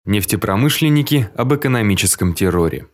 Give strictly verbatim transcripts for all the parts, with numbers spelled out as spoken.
Нефтепромышленники об экономическом терроре.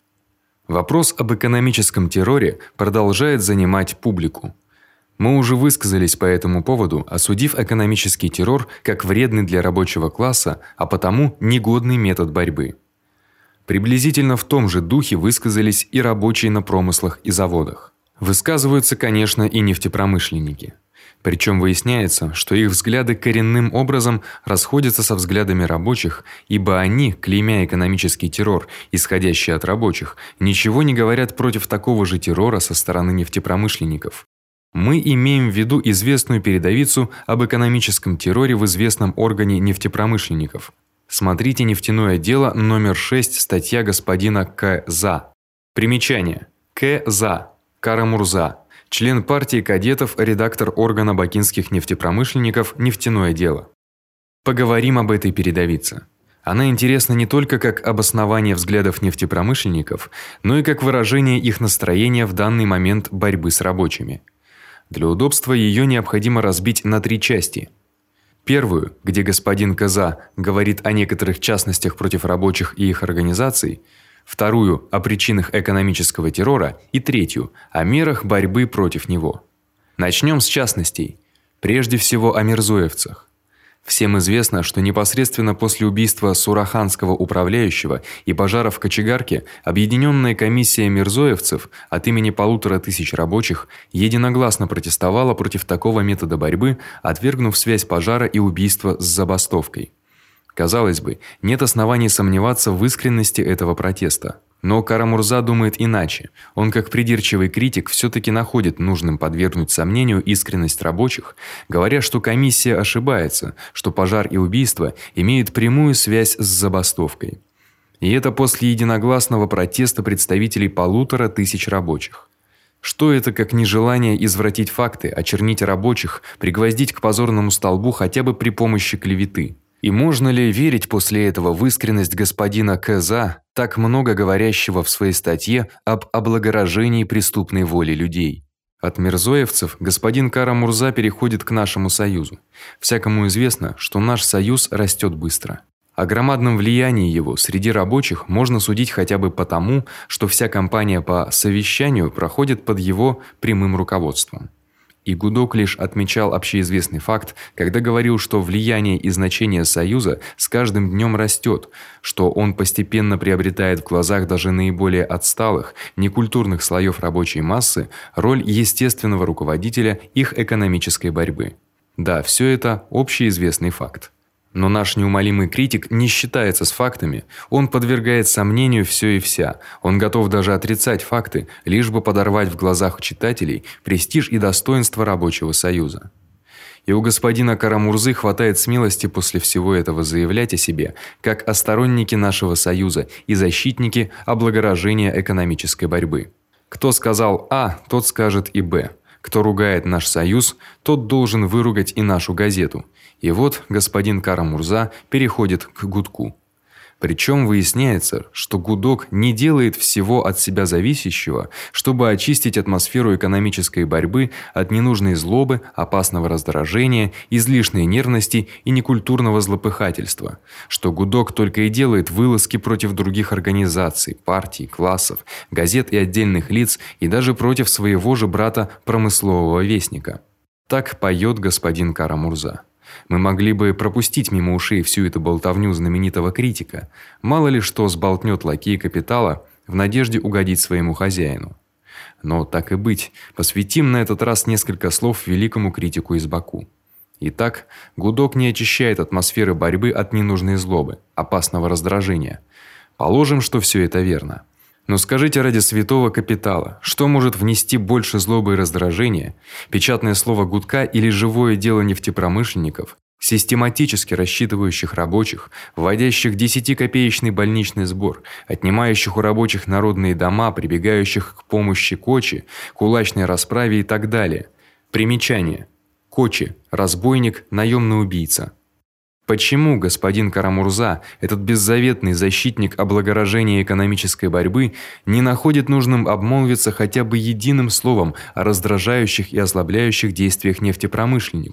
Вопрос об экономическом терроре продолжает занимать публику. Мы уже высказались по этому поводу, осудив экономический террор как вредный для рабочего класса, а потому негодный метод борьбы. Приблизительно в том же духе высказались и рабочие на промыслах и заводах. Высказываются, конечно, и нефтепромышленники. Причем выясняется, что их взгляды коренным образом расходятся со взглядами рабочих, ибо они, клеймя экономический террор, исходящий от рабочих, ничего не говорят против такого же террора со стороны нефтепромышленников. Мы имеем в виду известную передовицу об экономическом терроре в известном органе нефтепромышленников. Смотрите «Нефтяное дело» номер шесть, статья господина К. За. Примечание. К. За. Кара-Мурза. Член партии кадетов, редактор органа бакинских нефтепромышленников «Нефтяное дело». Поговорим об этой передовице. Она интересна не только как обоснование взглядов нефтепромышленников, но и как выражение их настроения в данный момент борьбы с рабочими. Для удобства ее необходимо разбить на три части. Первую, где господин Коза говорит о некоторых частностях против рабочих и их организаций, вторую о причинах экономического террора и третью о мерах борьбы против него. Начнем с частностей. Прежде всего о мирзоевцах. Всем известно, что непосредственно после убийства Сураханского управляющего и пожара в кочегарке объединенная комиссия мирзоевцев от имени полутора тысяч рабочих единогласно протестовала против такого метода борьбы, отвергнув связь пожара и убийства с забастовкой. Казалось бы, нет оснований сомневаться в искренности этого протеста. Но Кара-Мурза думает иначе. Он, как придирчивый критик, все-таки находит нужным подвергнуть сомнению искренность рабочих, говоря, что комиссия ошибается, что пожар и убийство имеют прямую связь с забастовкой. И это после единогласного протеста представителей полутора тысяч рабочих. Что это, как нежелание извратить факты, очернить рабочих, пригвоздить к позорному столбу хотя бы при помощи клеветы? И можно ли верить после этого в искренность господина Коза, так много говорящего в своей статье об облагорожении преступной воли людей? От мирзоевцев господин Кара-Мурза переходит к нашему союзу. Всякому известно, что наш союз растет быстро. О громадном влиянии его среди рабочих можно судить хотя бы потому, что вся кампания по совещанию проходит под его прямым руководством. И Гудок лишь отмечал общеизвестный факт, когда говорил, что влияние и значение союза с каждым днем растет, что он постепенно приобретает в глазах даже наиболее отсталых, некультурных слоев рабочей массы роль естественного руководителя их экономической борьбы. Да, все это общеизвестный факт. Но наш неумолимый критик не считается с фактами, он подвергает сомнению все и вся. Он готов даже отрицать факты, лишь бы подорвать в глазах читателей престиж и достоинство рабочего союза. И у господина Кара-Мурзы хватает смелости после всего этого заявлять о себе, как о стороннике нашего союза и защитнике облагорожения экономической борьбы. Кто сказал А, тот скажет и Б. Кто ругает наш союз, тот должен выругать и нашу газету. И вот господин Кара-Мурза переходит к Гудку. Причем выясняется, что Гудок не делает всего от себя зависящего, чтобы очистить атмосферу экономической борьбы от ненужной злобы, опасного раздражения, излишней нервности и некультурного злопыхательства, что Гудок только и делает вылазки против других организаций, партий, классов, газет и отдельных лиц и даже против своего же брата промыслового вестника. Так поет господин Кара-Мурза. Мы могли бы пропустить мимо ушей всю эту болтовню знаменитого критика. Мало ли что сболтнет лакей капитала в надежде угодить своему хозяину. Но так и быть, посвятим на этот раз несколько слов великому критику из Баку. Итак, Гудок не очищает атмосферы борьбы от ненужной злобы, опасного раздражения. Положим, что все это верно. Но скажите ради святого капитала, что может внести больше злобы и раздражения, печатное слово Гудка или живое дело нефтепромышленников, систематически рассчитывающих рабочих, вводящих десятикопеечный больничный сбор, отнимающих у рабочих народные дома, прибегающих к помощи Кочи, кулачной расправе и так далее. Примечание. Кочи – разбойник, наемный убийца. Почему господин Кара-Мурза, этот беззаветный защитник облагорожения экономической борьбы, не находит нужным обмолвиться хотя бы единым словом о раздражающих и озлобляющих действиях нефтепромышленников?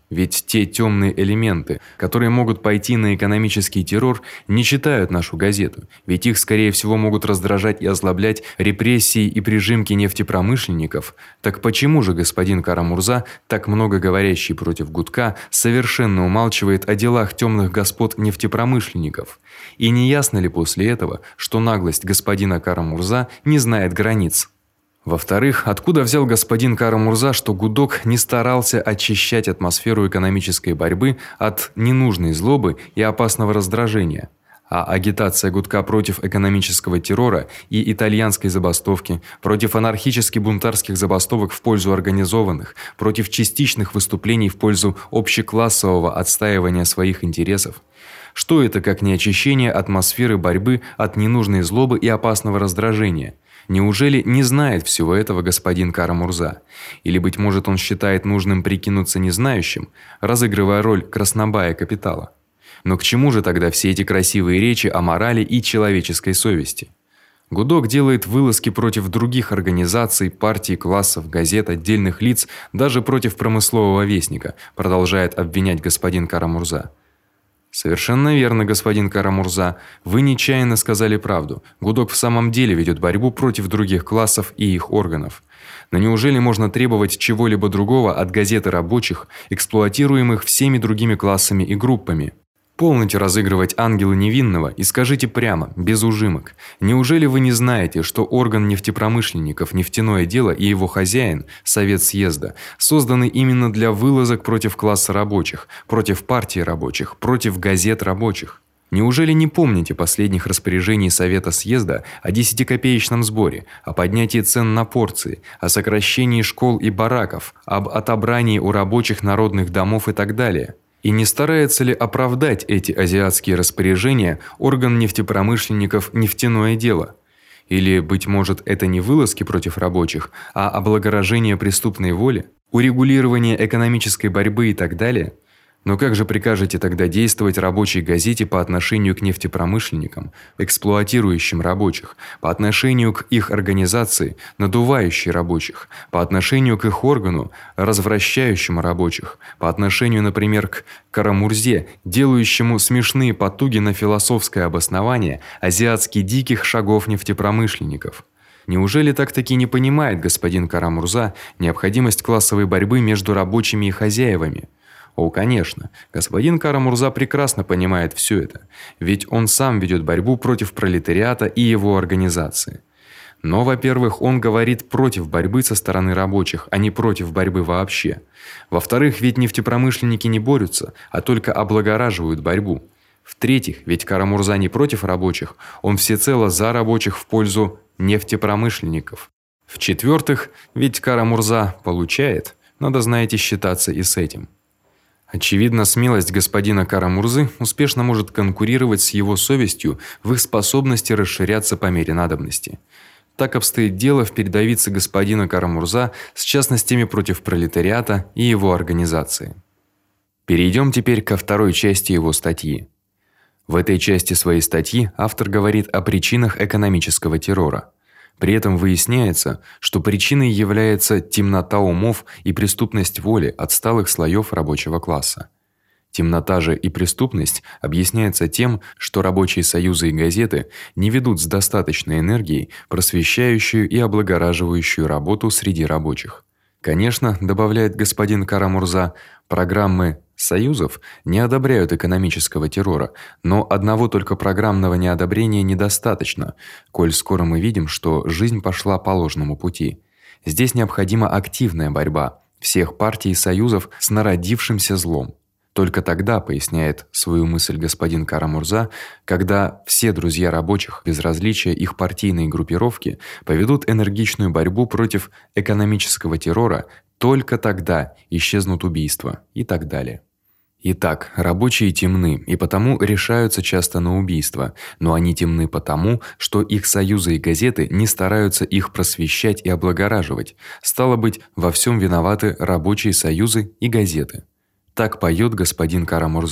Ведь те тёмные элементы, которые могут пойти на экономический террор, не читают нашу газету. Ведь их, скорее всего, могут раздражать и озлоблять репрессии и прижимки нефтепромышленников. Так почему же господин Кара-Мурза, так много говорящий против Гудка, совершенно умалчивает о делах тёмных господ нефтепромышленников? И не ясно ли после этого, что наглость господина Кара-Мурза не знает границ? Во-вторых, откуда взял господин Кара-Мурза, что Гудок не старался очищать атмосферу экономической борьбы от ненужной злобы и опасного раздражения? А агитация Гудка против экономического террора и итальянской забастовки, против анархически-бунтарских забастовок в пользу организованных, против частичных выступлений в пользу общеклассового отстаивания своих интересов. Что это как не очищение атмосферы борьбы от ненужной злобы и опасного раздражения? Неужели не знает всего этого господин Кара-Мурза? Или быть может, он считает нужным прикинуться незнающим, разыгрывая роль краснобая капитала? Но к чему же тогда все эти красивые речи о морали и человеческой совести? Гудок делает вылазки против других организаций, партий, классов, газет, отдельных лиц, даже против промыслового вестника, продолжает обвинять господин Кара-Мурза. Совершенно верно, господин Кара-Мурза. Вы нечаянно сказали правду. Гудок в самом деле ведет борьбу против других классов и их органов. Но неужели можно требовать чего-либо другого от газеты рабочих, эксплуатируемых всеми другими классами и группами? Полноте разыгрывать ангела невинного и скажите прямо, без ужимок. Неужели вы не знаете, что орган нефтепромышленников Нефтяное дело и его хозяин, Совет съезда, созданы именно для вылазок против класса рабочих, против партии рабочих, против газет рабочих? Неужели не помните последних распоряжений Совета съезда о десятикопеечном сборе, о поднятии цен на порции, о сокращении школ и бараков, об отобрании у рабочих народных домов и так далее? И не старается ли оправдать эти азиатские распоряжения орган нефтепромышленников Нефтяное дело? Или, быть может, это не вылазки против рабочих, а облагорожение преступной воли, урегулирование экономической борьбы и так далее? Но как же прикажете тогда действовать рабочей газете по отношению к нефтепромышленникам, эксплуатирующим рабочих, по отношению к их организации, надувающей рабочих, по отношению к их органу, развращающему рабочих, по отношению, например, к Кара-Мурзе, делающему смешные потуги на философское обоснование азиатски диких шагов нефтепромышленников? Неужели так-таки не понимает господин Кара-Мурза необходимость классовой борьбы между рабочими и хозяевами? О, конечно, господин Кара-Мурза прекрасно понимает все это, ведь он сам ведет борьбу против пролетариата и его организации. Но, во-первых, он говорит против борьбы со стороны рабочих, а не против борьбы вообще. Во-вторых, ведь нефтепромышленники не борются, а только облагораживают борьбу. В-третьих, ведь Кара-Мурза не против рабочих, он всецело за рабочих в пользу нефтепромышленников. В-четвертых, ведь Кара-Мурза получает, надо, знаете, считаться и с этим. Очевидно, смелость господина Кара-Мурзы успешно может конкурировать с его совестью в их способности расширяться по мере надобности. Так обстоит дело в передовице господина Кара-Мурза с частностями против пролетариата и его организации. Перейдем теперь ко второй части его статьи. В этой части своей статьи автор говорит о причинах экономического террора. При этом выясняется, что причиной является темнота умов и преступность воли отсталых слоёв рабочего класса. Темнота же и преступность объясняется тем, что рабочие союзы и газеты не ведут с достаточной энергией просвещающую и облагораживающую работу среди рабочих. Конечно, добавляет господин Кара-Мурза, программы союзов не одобряют экономического террора, но одного только программного неодобрения недостаточно, коль скоро мы видим, что жизнь пошла по ложному пути. Здесь необходима активная борьба всех партий и союзов с народившимся злом. Только тогда, поясняет свою мысль господин Кара-Мурза, когда все друзья рабочих, без различия их партийной группировки, поведут энергичную борьбу против экономического террора, только тогда исчезнут убийства и так далее. Итак, рабочие темны и потому решаются часто на убийство, но они темны потому, что их союзы и газеты не стараются их просвещать и облагораживать. Стало быть, во всем виноваты рабочие союзы и газеты. Так поет господин Кара-Мурза.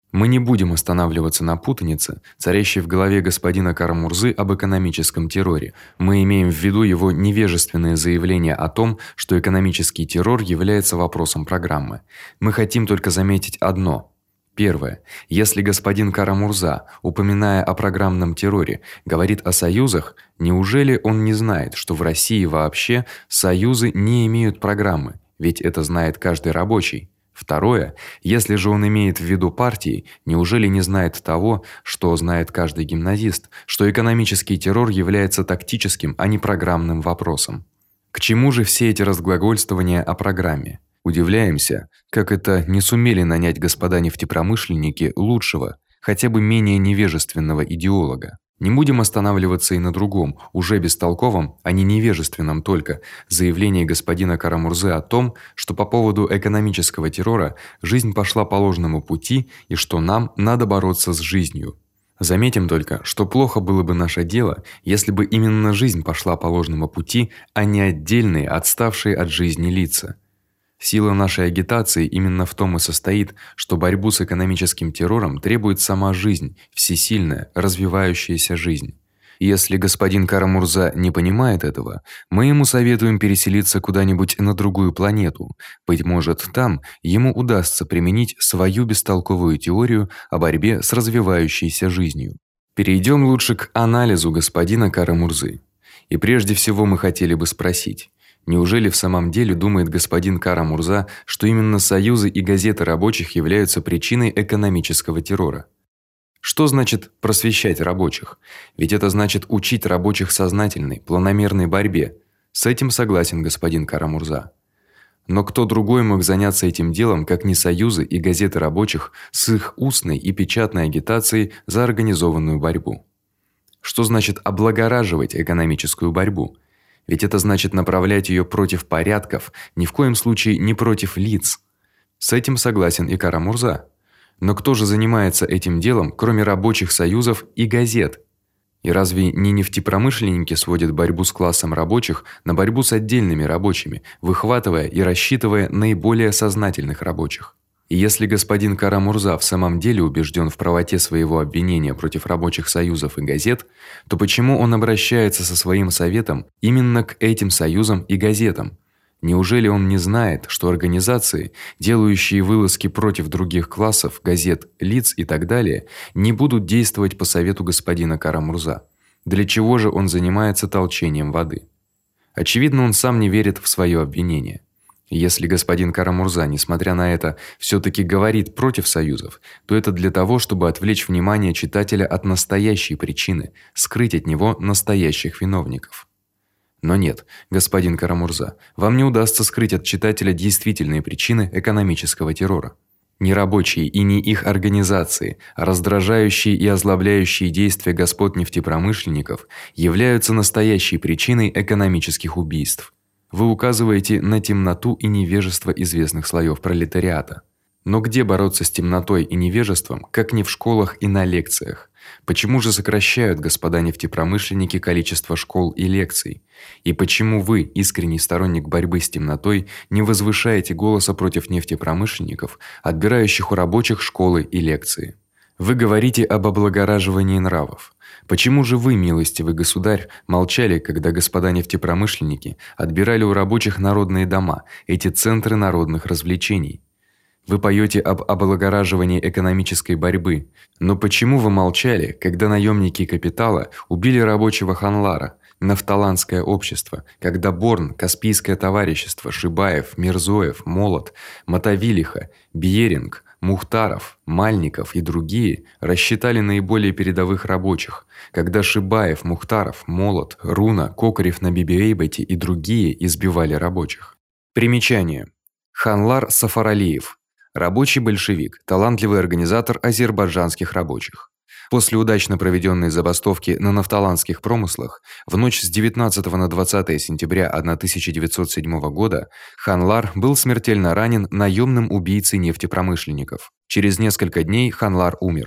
Мы не будем останавливаться на путанице, царящей в голове господина Карамурзы об экономическом терроре. Мы имеем в виду его невежественные заявления о том, что экономический террор является вопросом программы. Мы хотим только заметить одно. Первое. Если господин Карамурза, упоминая о программном терроре, говорит о союзах, неужели он не знает, что в России вообще союзы не имеют программы? Ведь это знает каждый рабочий. Второе. Если же он имеет в виду партии, неужели не знает того, что знает каждый гимназист, что экономический террор является тактическим, а не программным вопросом? К чему же все эти разглагольствования о программе? Удивляемся, как это не сумели нанять господа нефтепромышленники лучшего, хотя бы менее невежественного идеолога. Не будем останавливаться и на другом, уже бестолковом, а не невежественном только, заявлении господина Карамурзы о том, что по поводу экономического террора жизнь пошла по ложному пути и что нам надо бороться с жизнью. Заметим только, что плохо было бы наше дело, если бы именно жизнь пошла по ложному пути, а не отдельные, отставшие от жизни лица. Сила нашей агитации именно в том и состоит, что борьбу с экономическим террором требует сама жизнь, всесильная, развивающаяся жизнь. И если господин Карамурза не понимает этого, мы ему советуем переселиться куда-нибудь на другую планету. Быть может, там ему удастся применить свою бестолковую теорию о борьбе с развивающейся жизнью. Перейдем лучше к анализу господина Карамурзы. И прежде всего мы хотели бы спросить: неужели в самом деле думает господин Карамурза, что именно союзы и газеты рабочих являются причиной экономического террора? Что значит просвещать рабочих? Ведь это значит учить рабочих сознательной, планомерной борьбе. С этим согласен господин Карамурза. Но кто другой мог заняться этим делом, как не союзы и газеты рабочих с их устной и печатной агитацией за организованную борьбу? Что значит облагораживать экономическую борьбу? Ведь это значит направлять её против порядков, ни в коем случае не против лиц. С этим согласен и Карамурза. Но кто же занимается этим делом, кроме рабочих союзов и газет? И разве не нефтепромышленники сводят борьбу с классом рабочих на борьбу с отдельными рабочими, выхватывая и рассчитывая наиболее сознательных рабочих? И если господин Карамурза в самом деле убежден в правоте своего обвинения против рабочих союзов и газет, то почему он обращается со своим советом именно к этим союзам и газетам? Неужели он не знает, что организации, делающие вылазки против других классов, газет, лиц и так далее, не будут действовать по совету господина Карамурза? Для чего же он занимается толчением воды? Очевидно, он сам не верит в своё обвинение. Если господин Карамурза, несмотря на это, всё-таки говорит против союзов, то это для того, чтобы отвлечь внимание читателя от настоящей причины, скрыть от него настоящих виновников. Но нет, господин Карамурза, вам не удастся скрыть от читателя действительные причины экономического террора. Не рабочие и не их организации, а раздражающие и озлобляющие действия господ нефтепромышленников являются настоящей причиной экономических убийств. Вы указываете на темноту и невежество известных слоёв пролетариата. Но где бороться с темнотой и невежеством, как не в школах и на лекциях? Почему же сокращают господа нефтепромышленники количество школ и лекций? И почему вы, искренний сторонник борьбы с темнотой, не возвышаете голоса против нефтепромышленников, отбирающих у рабочих школы и лекции? Вы говорите об облагораживании нравов. Почему же вы, милостивый государь, молчали, когда господа нефтепромышленники отбирали у рабочих народные дома, эти центры народных развлечений? Вы поёте об облагораживании экономической борьбы, но почему вы молчали, когда наёмники капитала убили рабочего Ханлара, Нафталанское общество, когда Борн, Каспийское товарищество, Шибаев, Мирзоев, Молот, Мотовилиха, Бьеринг, Мухтаров, Мальников и другие рассчитали наиболее передовых рабочих, когда Шибаев, Мухтаров, Молот, Руна, Кокарев на Бибиэйбете и другие избивали рабочих? Примечание. Ханлар Сафаралиев, рабочий большевик, талантливый организатор азербайджанских рабочих. После удачно проведённой забастовки на нафталанских промыслах в ночь с девятнадцатого на двадцатое сентября тысяча девятьсот седьмого года Ханлар был смертельно ранен наёмным убийцей нефтепромышленников. Через несколько дней Ханлар умер.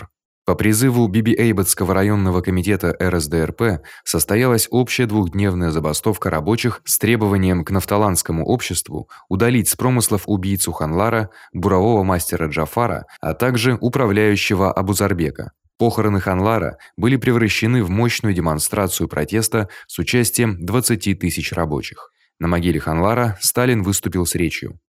По призыву Бибиэйботского районного комитета эр эс дэ эр пэ состоялась общая двухдневная забастовка рабочих с требованием к нафталанскому обществу удалить с промыслов убийцу Ханлара, бурового мастера Джафара, а также управляющего Абузарбека. Похороны Ханлара были превращены в мощную демонстрацию протеста с участием двадцати тысяч рабочих. На могиле Ханлара Сталин выступил с речью.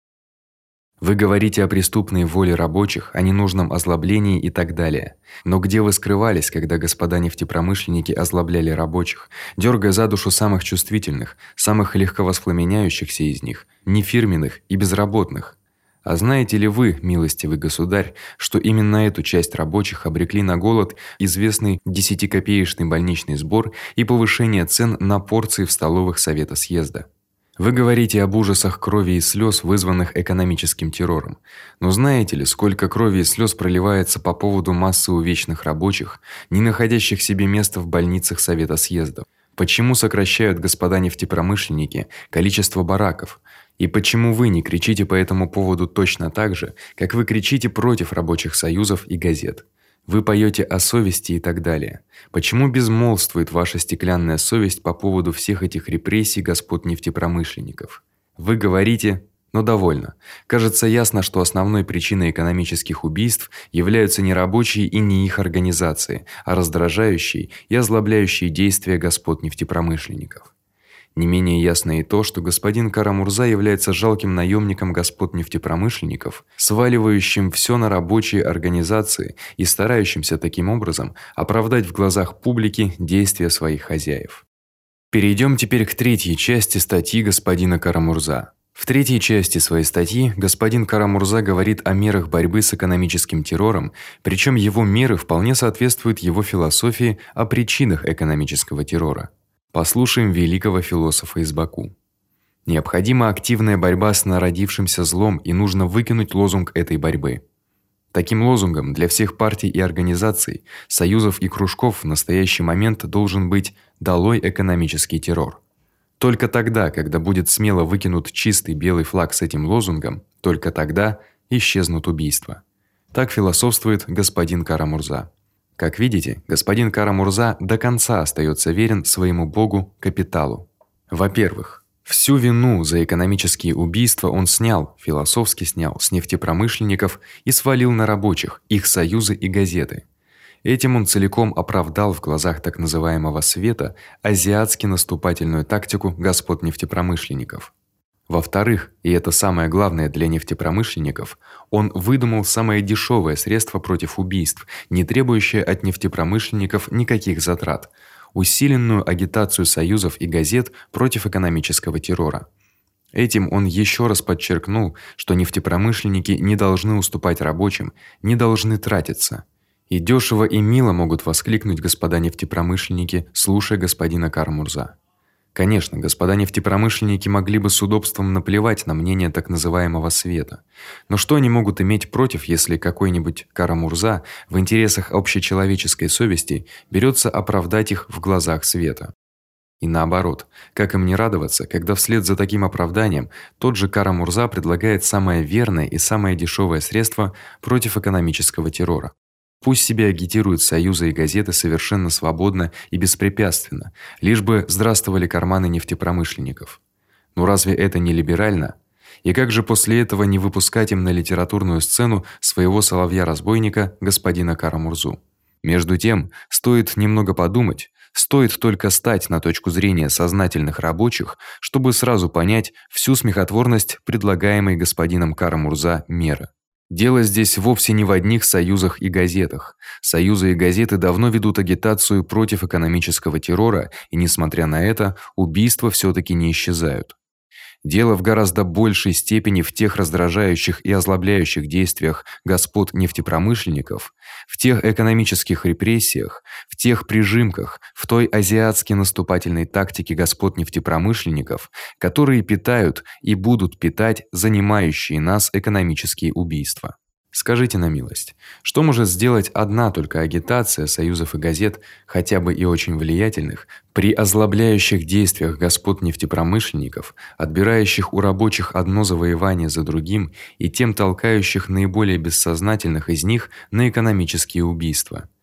Вы говорите о преступной воле рабочих, о ненужном озлоблении и так далее. Но где вы скрывались, когда господа нефтепромышленники озлобляли рабочих, дёргая за душу самых чувствительных, самых легковоспламеняющихся из них, нефирменных и безработных? А знаете ли вы, милостивый государь, что именно эту часть рабочих обрекли на голод известный десятикопеечный больничный сбор и повышение цен на порции в столовых Совета съезда? Вы говорите об ужасах крови и слёз, вызванных экономическим террором. Но знаете ли, сколько крови и слёз проливается по поводу массы увечных рабочих, не находящих себе места в больницах Совета съездов? Почему сокращают господа нефтепромышленники количество бараков? И почему вы не кричите по этому поводу точно так же, как вы кричите против рабочих союзов и газет? Вы поёте о совести и так далее. Почему безмолвствует ваша стеклянная совесть по поводу всех этих репрессий господ нефтепромышленников? Вы говорите: "Но довольно". Кажется ясно, что основной причиной экономических убийств являются не рабочие и не их организации, а раздражающие и озлобляющие действия господ нефтепромышленников. Не менее ясно и то, что господин Кара-Мурза является жалким наёмником господ нефтепромышленников, сваливающим всё на рабочие организации и старающимся таким образом оправдать в глазах публики действия своих хозяев. Перейдём теперь к третьей части статьи господина Кара-Мурза. В третьей части своей статьи господин Кара-Мурза говорит о мерах борьбы с экономическим террором, причём его меры вполне соответствуют его философии о причинах экономического террора. Послушаем великого философа из Баку. Необходима активная борьба с народившимся злом, и нужно выкинуть лозунг этой борьбы. Таким лозунгом для всех партий и организаций, союзов и кружков в настоящий момент должен быть: долой экономический террор. Только тогда, когда будет смело выкинут чистый белый флаг с этим лозунгом, только тогда исчезнут убийства. Так философствует господин Кара-Мурза. Как видите, господин Кара-Мурза до конца остаётся верен своему богу капиталу. Во-первых, всю вину за экономические убийства он снял, философски снял с нефтепромышленников и свалил на рабочих, их союзы и газеты. Этим он целиком оправдал в глазах так называемого света азиатски наступательную тактику господ нефтепромышленников. Во-вторых, и это самое главное для нефтепромышленников, он выдумал самое дешёвое средство против убийств, не требующее от нефтепромышленников никаких затрат: усиленную агитацию союзов и газет против экономического террора. Этим он ещё раз подчеркнул, что нефтепромышленники не должны уступать рабочим, не должны тратиться. И дёшево и мило могут воскликнуть господа нефтепромышленники, слушая господина Кара-Мурза. Конечно, господа нефтепромышленники могли бы с удобством наплевать на мнение так называемого света. Но что они могут иметь против, если какой-нибудь Кара-Мурза в интересах общечеловеческой совести берётся оправдать их в глазах света? И наоборот, как им не радоваться, когда вслед за таким оправданием тот же Кара-Мурза предлагает самое верное и самое дешёвое средство против экономического террора? Пусть себе агитируют союзы и газеты совершенно свободно и беспрепятственно, лишь бы здравствовали карманы нефтепромышленников. Но разве это не либерально? И как же после этого не выпускать им на литературную сцену своего соловья-разбойника господина Кара-Мурзу? Между тем, стоит немного подумать, стоит только стать на точку зрения сознательных рабочих, чтобы сразу понять всю смехотворность предлагаемой господином Кара-Мурза меры. Дело здесь вовсе не в одних союзах и газетах. Союзы и газеты давно ведут агитацию против экономического террора, и несмотря на это, убийства всё-таки не исчезают. Дело в гораздо большей степени в тех раздражающих и озлобляющих действиях господ нефтепромышленников, в тех экономических репрессиях, в тех прижимках, в той азиатски наступательной тактике господ нефтепромышленников, которые питают и будут питать занимающие нас экономические убийства. Скажите на милость, что может сделать одна только агитация союзов и газет, хотя бы и очень влиятельных, при озлобляющих действиях господ нефтепромышленников, отбирающих у рабочих одно завоевание за другим и тем толкающих наиболее бессознательных из них на экономические убийства?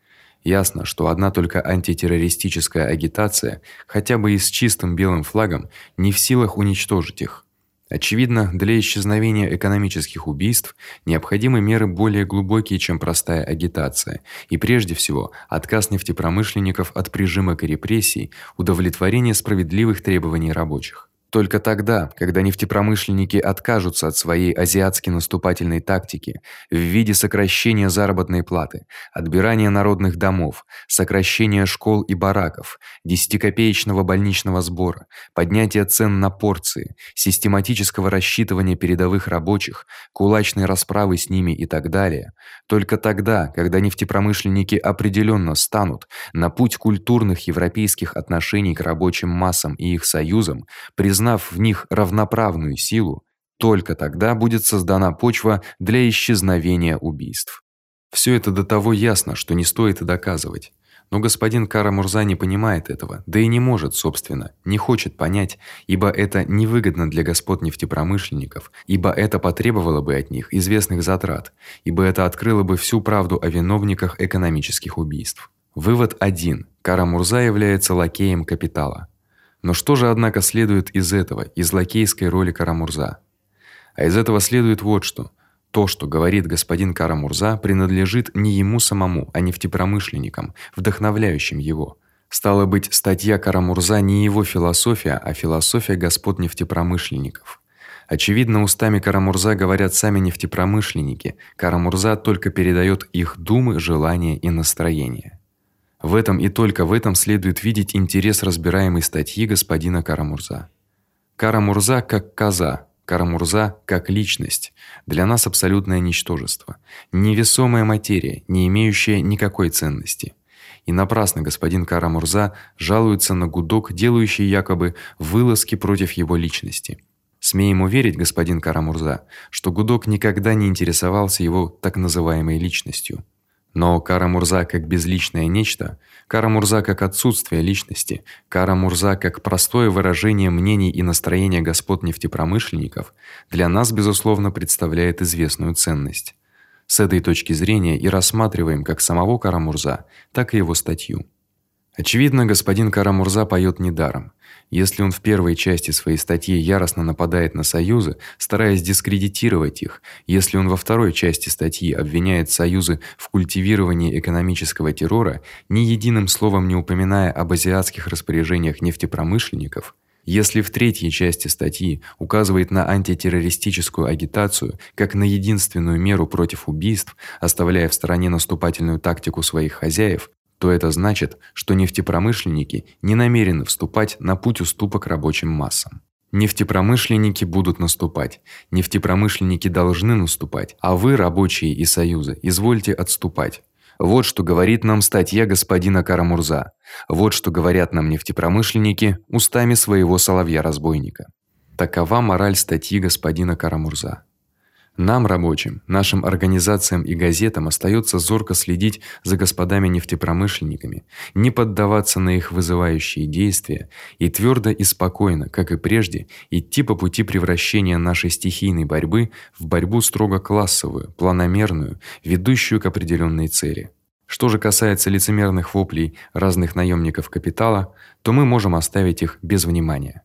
Ясно, что одна только антитеррористическая агитация, хотя бы и с чистым белым флагом, не в силах уничтожить их. Очевидно, для исчезновения экономических убийств необходимы меры более глубокие, чем простая агитация, и прежде всего отказ нефтепромышленников от прижимок и репрессий, удовлетворение справедливых требований рабочих. Только тогда, когда нефтепромышленники откажутся от своей азиатской наступательной тактики в виде сокращения заработной платы, отбирания народных домов, сокращения школ и бараков, десятикопеечного больничного сбора, поднятия цен на порции, систематического рассчитывания передовых рабочих, кулачной расправы с ними и так далее, только тогда, когда нефтепромышленники определённо станут на путь культурных европейских отношений к рабочим массам и их союзам, признав в них равноправную силу, только тогда будет создана почва для исчезновения убийств. Всё это до того ясно, что не стоит и доказывать. Но господин Кара-Мурза не понимает этого, да и не может, собственно, не хочет понять, ибо это невыгодно для господ нефтепромышленников, ибо это потребовало бы от них известных затрат, ибо это открыло бы всю правду о виновниках экономических убийств. Вывод один: Кара-Мурза является лакеем капитала. Но что же однако следует из этого, из лакейской роли Кара-Мурза? А из этого следует вот что: то, что говорит господин Кара-Мурза, принадлежит не ему самому, а нефтепромышленникам, вдохновляющим его. Стало быть, статья Кара-Мурза не его философия, а философия господ нефтепромышленников. Очевидно, устами Кара-Мурза говорят сами нефтепромышленники. Кара-Мурза только передаёт их думы, желания и настроения. В этом и только в этом следует видеть интерес разбираемой статьи господина Кара-Мурза. Кара-Мурза как коза, Кара-Мурза как личность для нас абсолютное ничтожество, невесомая материя, не имеющая никакой ценности. И напрасно господин Кара-Мурза жалуется на гудок, делающий якобы вылазки против его личности. Смеем уверить, господин Кара-Мурза, что гудок никогда не интересовался его так называемой личностью. Но Кара-Мурза как безличное нечто, Кара-Мурза как отсутствие личности, Кара-Мурза как простое выражение мнений и настроения господ нефтепромышленников для нас безусловно представляет известную ценность. С этой точки зрения и рассматриваем как самого Кара-Мурза, так и его статью. Очевидно, господин Кара-Мурза поёт недаром. Если он в первой части своей статьи яростно нападает на союзы, стараясь дискредитировать их, если он во второй части статьи обвиняет союзы в культивировании экономического террора, ни единым словом не упоминая об азиатских распоряжениях нефтепромышленников, если в третьей части статьи указывает на антитеррористическую агитацию как на единственную меру против убийств, оставляя в стороне наступательную тактику своих хозяев, то это значит, что нефтепромышленники не намерены вступать на путь уступок рабочим массам. Нефтепромышленники будут наступать, нефтепромышленники должны наступать, а вы, рабочие и союзы, извольте отступать. Вот что говорит нам статья господина Кара-Мурза. Вот что говорят нам нефтепромышленники устами своего соловья-разбойника. Такова мораль статьи господина Кара-Мурза. Нам, рабочим, нашим организациям и газетам остаётся зорко следить за господами нефтепромышленниками, не поддаваться на их вызывающие действия и твёрдо и спокойно, как и прежде, идти по пути превращения нашей стихийной борьбы в борьбу строго классовую, планомерную, ведущую к определённой цели. Что же касается лицемерных воплей разных наёмников капитала, то мы можем оставить их без внимания.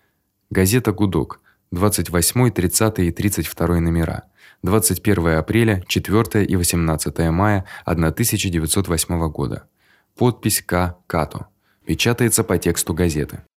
Газета Гудок. двадцать восьмой, тридцатый и тридцать второй номера. двадцать первое апреля, четвёртое и восемнадцатое мая тысяча девятьсот восьмого года. Подпись К. Като. Печатается по тексту газеты.